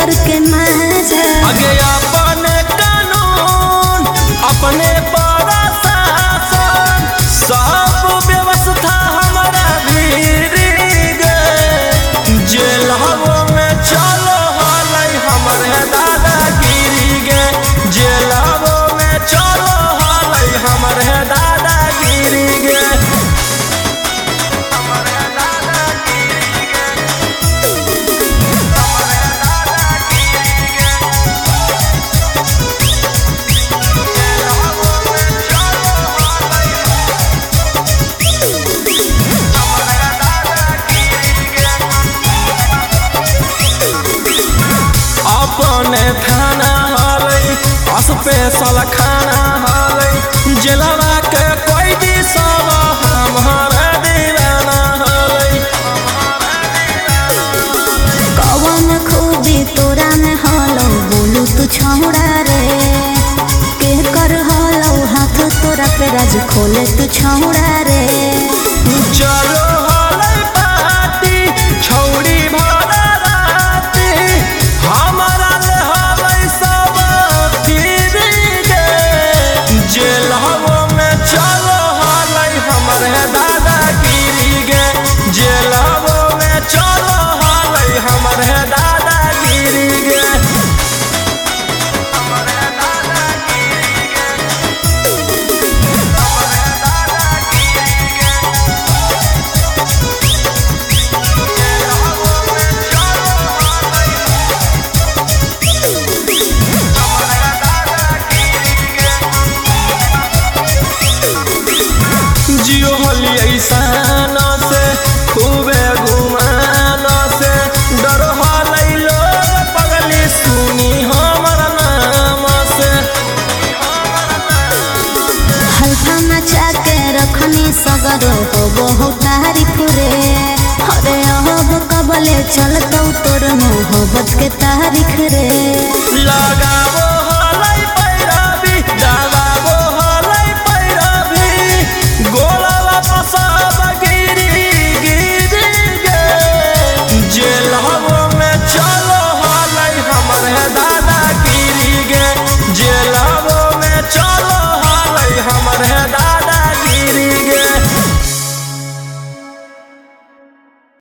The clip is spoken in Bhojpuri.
भीतर के मजा आगे अपने कानून अपने प्रशासन सब व्यवस्था हमारा भीरी गे जेलवा में चलो हलै हमरे दादागिरी गे जेलवा में चलो हलै हमरे दादागिरी गे अपने थाना हलै स्पेशल खाना हलै जेलवा के कोई भी सब हमारा दीवाना हलै कवन खूबी तोरा में हलो बोलू तू छौड़ा रे के कर हलो हाथ तोरा पे राज खोले तू छौड़ा रे चलो हलै पार्टी छौड़ी भरा राती हमारा ले हलै सब तीरी गे जेलवा में चलो हलै हमरे दादागिरी गे जेलवा में चलो हलै हमरे दादागिरी गे जियो हली ऐसान से खूबे घुमान से डर हलै लोग पगली सुनी हमर नाम से हल्का मचा के रखनी सगरो हो बहुत तारीफ रे अरे अब कबले चलतौ तोर मोहब्बत के तारीख रे